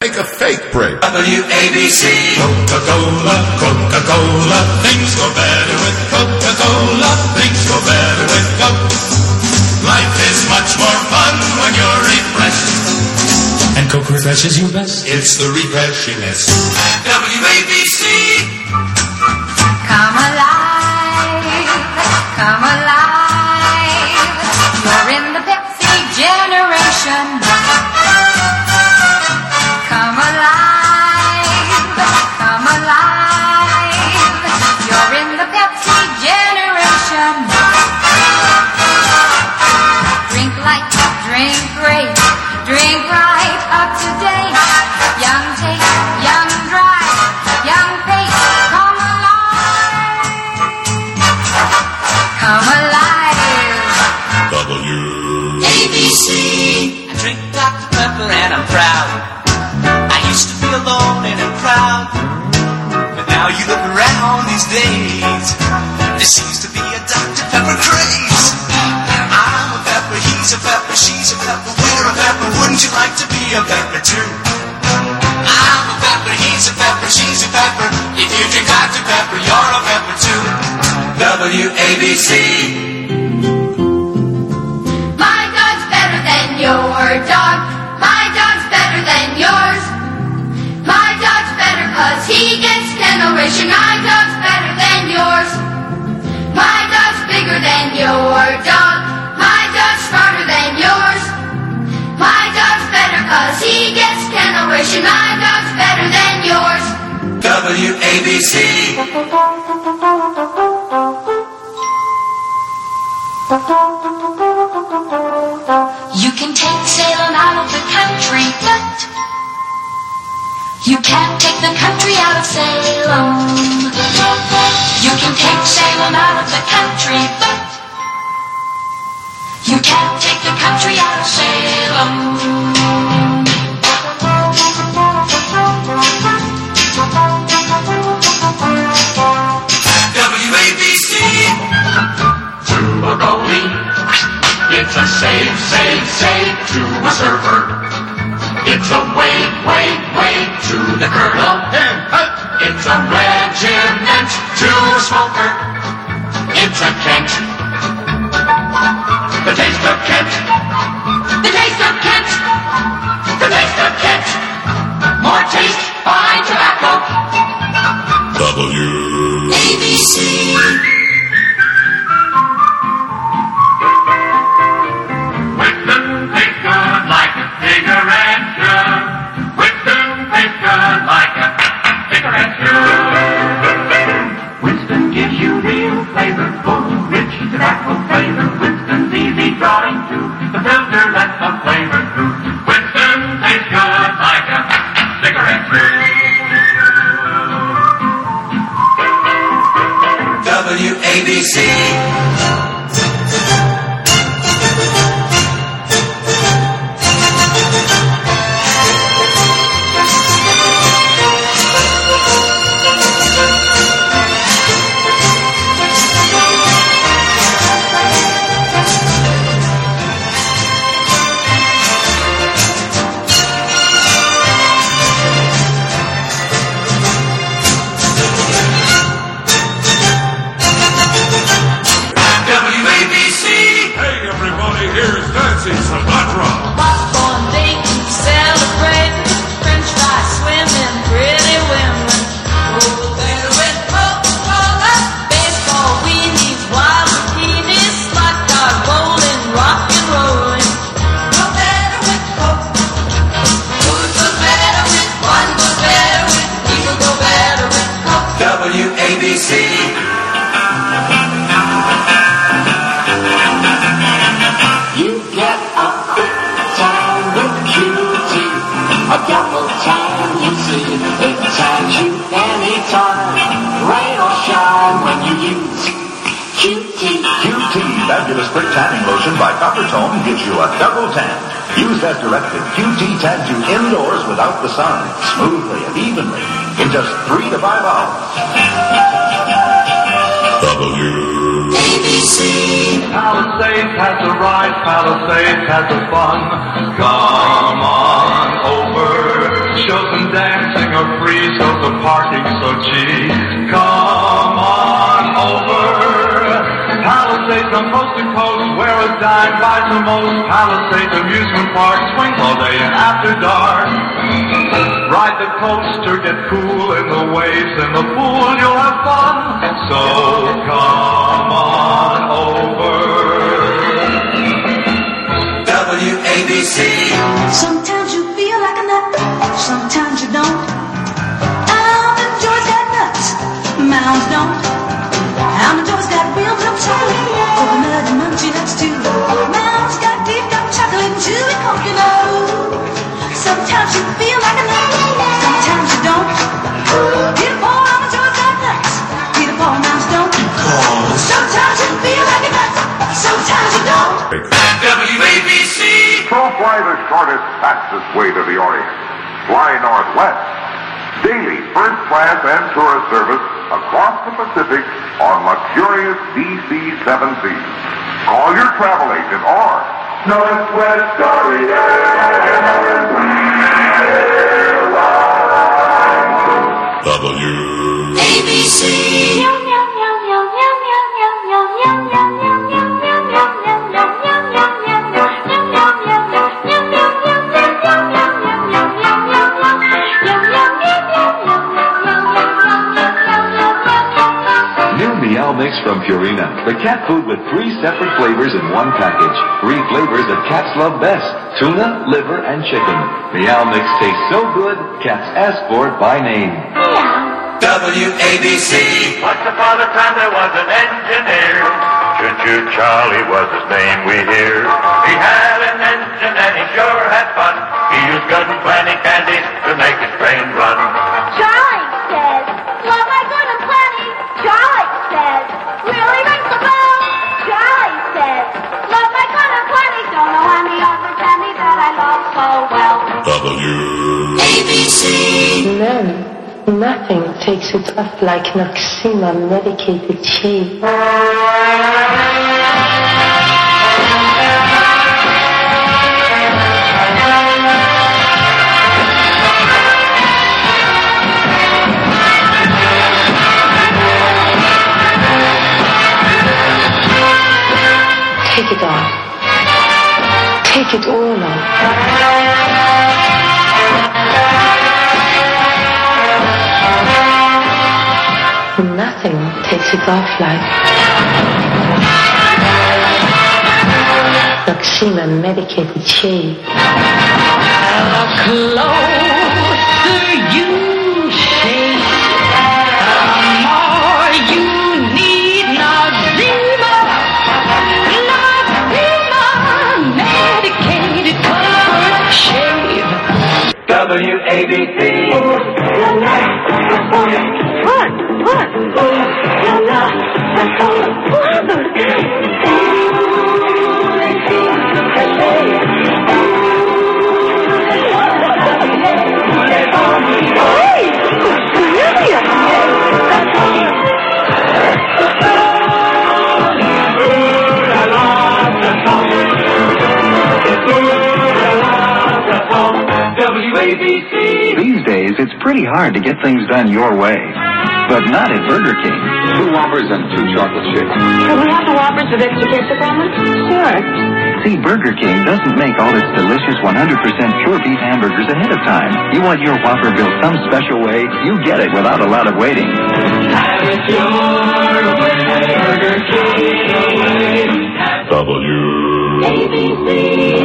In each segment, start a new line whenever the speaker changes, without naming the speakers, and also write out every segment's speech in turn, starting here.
take a fake break.
WABC. Coca-Cola, Coca-Cola. Things go better with Coca-Cola. Things go better with Coke. Life is much more fun when you're refreshed.
And Coke refreshes you best.
It's the refreshingness. WABC.
Come alive, come alive. You're in the Pepsi generation. Come alive, come alive. You're in the Pepsi generation. Drink light, drink great, drink right, up to date. Young taste, young dry, young face. Come alive, come alive.
WABC.
I drink Dr. Pepper and I'm proud. I used to be alone and in crowd, but now you look around these days, there seems to be a Dr. Pepper craze. I'm a pepper, he's a pepper, she's a pepper, we're a pepper. Wouldn't you like to be a pepper too? I'm a pepper, he's a pepper, she's a pepper. If you drink Dr. Pepper, you're a pepper too.
WABC.
My dog's better than your dog. My dog's better than yours. My dog's better 'cause he gets dental ration. My dog's better than yours. My dog's bigger than your dog. My dog's smarter than yours. My dog's better 'cause he gets dental ration. My dog's better than yours.
WABC.
You can take Salem out of the country, but you can't take the country out of Salem. You can take Salem out of the country, but you can't take the country out of Salem.
WABC.
To a goalie, it's a save, save, save to a surfer. It's a wave, wave, wave to the colonel. It's a regiment to a smoker. It's a Kent. The taste of Kent. The taste of Kent. The taste of Kent. More taste by tobacco.
WABC.
Whitman tastes good like a cigarette should. Whitman tastes good like a cigarette should. Winston gives you real flavor, full, rich tobacco flavor. Winston's easy drawing too. The filter lets the flavor through. Winston tastes good like a cigarette should.
WABC.
Fabulous Quick Tanning Lotion by Coppertone gives you a double tan. Used as directed, QT tans you indoors without the sun, smoothly and evenly, in just 3 to 5 hours.
WABC.
Palisades has the ride, Palisades has the fun. Come on over, show
are free, so's the parking, so gee, come on over. Palisades on coast to coast, where a dime buys the most. Palisades amusement park, swings all day and after dark. Ride the coaster, get cool in the waves and the pool, you'll have fun. So come on over.
WABC.
Sometimes you feel like a nut, sometimes you don't. Almond Joy's got nuts, Mounds don't. Almond Joy's got real milk chocolate, coconut and munchy nuts too. Mounds got deep dark chocolate and chewy coconut. Sometimes you feel like a nut, sometimes you don't. Peter Paul, Almond Joy's got nuts, Peter Paul, Mounds don't. Sometimes you feel like a nut, sometimes you don't.
WABC.
So fly the shortest, fastest way to the Orient. Fly Northwest. Daily first class and tourist service across the Pacific on luxurious DC-7C. Call your travel agent or Northwest Orient.
WABC.
Mix from Purina, the cat food with 3 separate flavors in one package. 3 flavors that cats love best: tuna, liver, and chicken. Meow Mix tastes so good, cats ask for it by name.
Meow. WABC.
Once upon a time there was an engineer. Choo-choo Charlie was his name we hear. He had an engine and he sure had fun. He used good and plenty candies to make his train run.
Charlie says, love my good and plenty. Charlie says, really rings the bell. Charlie says, love my good and plenty. Don't know any other candy that I love so well.
WABC.
Men, nothing takes it off like Noxema medicated cheese. Take it off. Take it all off. Nothing takes it off like Noxema medicated shave.
The closer you shake, the more you need Noxema. Noxema medicated comfort shave.
WABC. WABC.
These days, it's pretty hard to get things done your way. But not at Burger King. 2 Whoppers and 2 chocolate chips.
Can we have the Whoppers with extra ketchup on them? Sure.
See, Burger King doesn't make all its delicious 100% pure beef hamburgers ahead of time. You want your Whopper built some special way, you get it without a lot of waiting.
Have it your way, Burger King. WABC.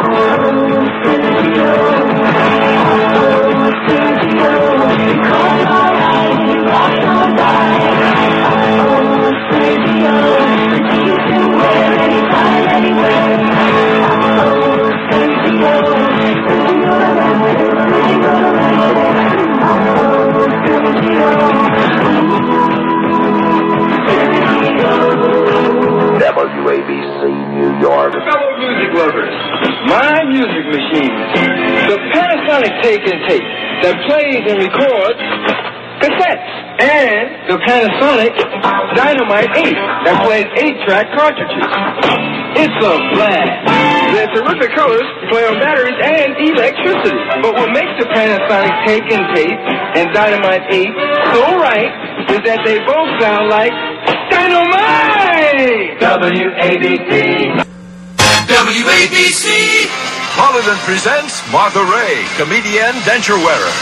WABC New York.
Fellow music lovers, my music machine, the Panasonic Take and Tape that plays and records cassettes, and the Panasonic Dynamite 8 that plays 8-track cartridges. It's a blast. Their terrific colors play on batteries and electricity. But what makes the Panasonic Take and Tape and Dynamite 8 so right is that they both sound like dynamite! WABC!
WABC!
Hollywood presents Martha Ray, comedian, denture wearer.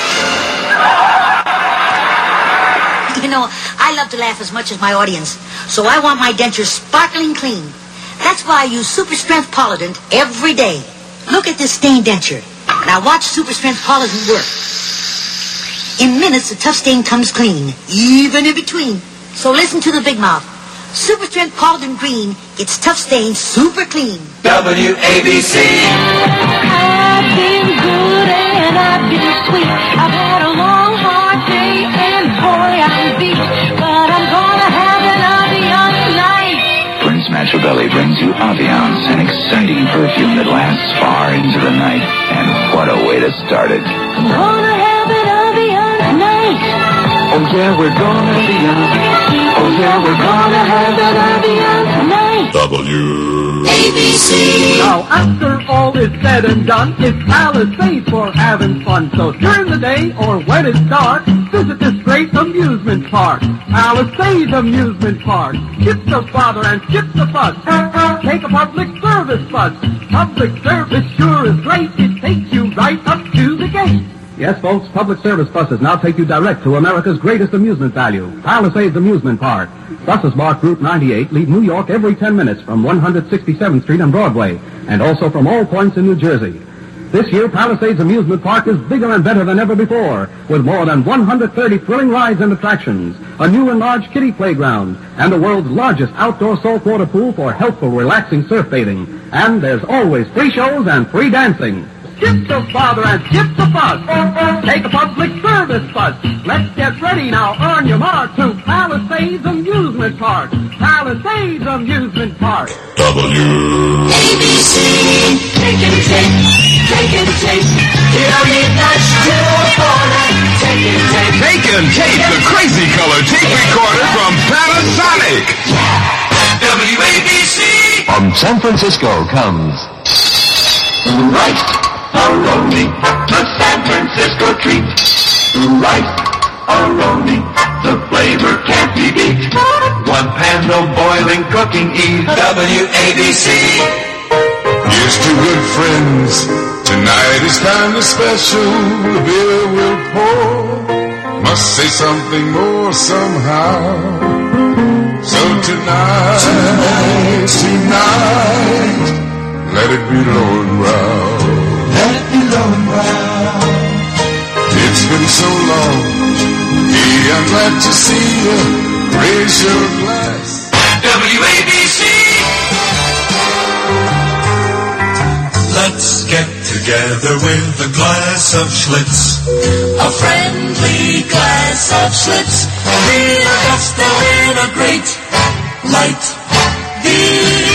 You know, I love to laugh as much as my audience, so I want my dentures sparkling clean. That's why I use Super Strength Polident every day. Look at this stained denture. Now watch Super Strength Polident work. In minutes, the tough stain comes clean, even in between. So listen to the big mouth. Super Strength Polident Green gets tough stains super clean.
WABC!
I've been good and I've been sweet. I've had a long, hard day and boy, I'm beat. But I'm gonna have an Aviance tonight.
Prince Machiavelli brings you Aviance, an exciting perfume that lasts far into the night. And what a way to start it.
I'm gonna have an Aviance night.
Oh yeah, we're gonna be on.
Oh yeah, we're gonna have an Aviance night.
WABC!
Now, after all is said and done, it's Palisades for having fun. So during the day or when it's dark, visit this great amusement park. Palisades Amusement Park. Skip the bother and skip the fuss. Take a public service bus. Public service sure is great. It takes you right up to the gate. Yes, folks, public service buses now take you direct to America's greatest amusement value, Palisades Amusement Park. Buses marked Route 98 leave New York every 10 minutes from 167th Street and Broadway, and also from all points in New Jersey. This year, Palisades Amusement Park is bigger and better than ever before, with more than 130 thrilling rides and attractions, a new and large kiddie playground, and the world's largest outdoor saltwater pool for healthful, relaxing surf bathing. And there's always free shows and free dancing. Skip the bother and skip the fuss. Take a public service bus. Let's get ready now on your mark to Palisades Amusement Park. Palisades Amusement Park.
WABC!
Take and take. Take and take. You don't need much to afford it. Take and take.
Take and take the crazy color tape recorder from Panasonic.
WABC!
From San Francisco comes Rice-A-Roni, the San Francisco treat. Rice-A-Roni, the flavor can't be beat. One pan, no boiling, cooking ease.
WABC!
Here's to good friends. Tonight is kind of special. The beer will pour. Must say something more somehow. So tonight, let it be low and brown.
Let it be low and brown.
It's been so long. Hey, I'm glad to see you. Raise your glass.
WABC!
Let's get together with a glass of Schlitz.
A friendly glass of Schlitz. Real gusto in a great light beer.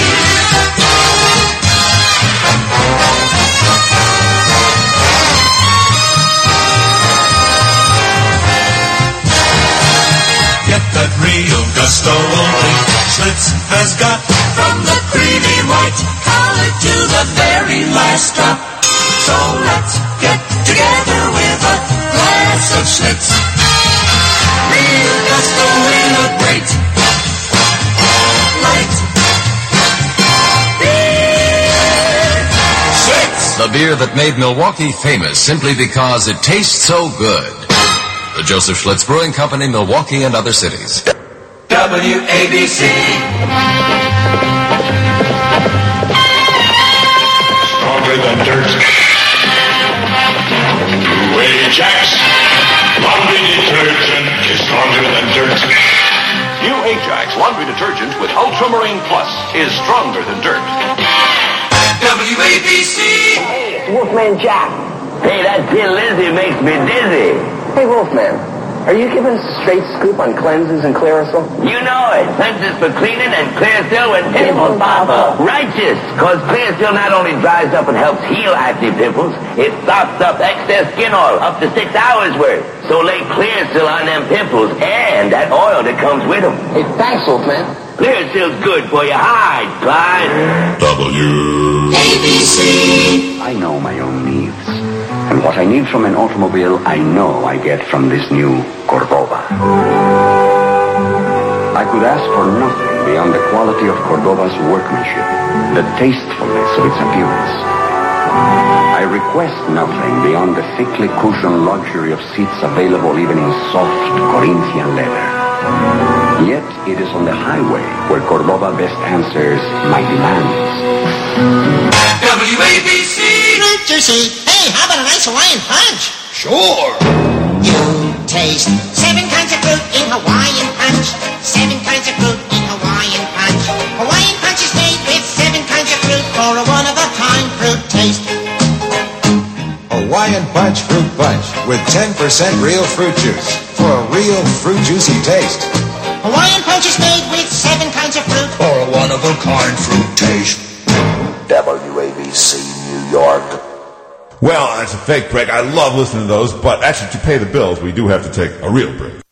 Get that real gusto only Schlitz has got.
From the creamy white collar to the very last drop. So let's get together with a glass of Schlitz. Real gusto in a great light beer. Schlitz!
The beer that made Milwaukee famous simply because it tastes so good. The Joseph Schlitz Brewing Company, Milwaukee and other cities.
WABC.
Stronger than dirt. Ajax. Laundry detergent is stronger than dirt.
New Ajax laundry detergent with Ultramarine Plus is stronger than dirt.
WABC.
Hey, it's Wolfman Jack. Hey, that Tin Lizzy makes me dizzy.
Hey, Wolfman, are you giving us a straight scoop on cleanses and Clearasil?
You know it. Cleanses for cleaning and Clearasil with pimple popper. Righteous, because Clearasil not only dries up and helps heal acne pimples, it sops up excess skin oil up to 6 hours worth. So lay Clearasil on them pimples and that oil that comes with them.
Hey, thanks, Wolfman.
Clearasil's good for your hide, Clyde.
WABC.
I know my own needs. And
And what I need from an automobile, I know I get from this new Cordoba. I could ask for nothing beyond the quality of Cordoba's workmanship, the tastefulness of its appearance. I request nothing beyond the thickly cushioned luxury of seats available even in soft Corinthian leather. Yet it is on the highway where Cordoba best answers my demands.
WABC!
Fruit juicy. Hey, how about a nice Hawaiian punch?
Sure!
You taste 7 kinds of fruit in Hawaiian punch. 7 kinds of fruit in Hawaiian punch. Hawaiian punch is made with 7 kinds of fruit for a one-of-a-kind fruit taste.
Hawaiian Punch Fruit Punch with 10% real fruit juice for a real fruit juicy taste.
Hawaiian punch is made with 7 kinds of fruit
for a one-of-a-kind fruit taste.
WABC, New York.
Well, that's a fake break. I love listening to those, but actually to pay the bills, we do have to take a real break.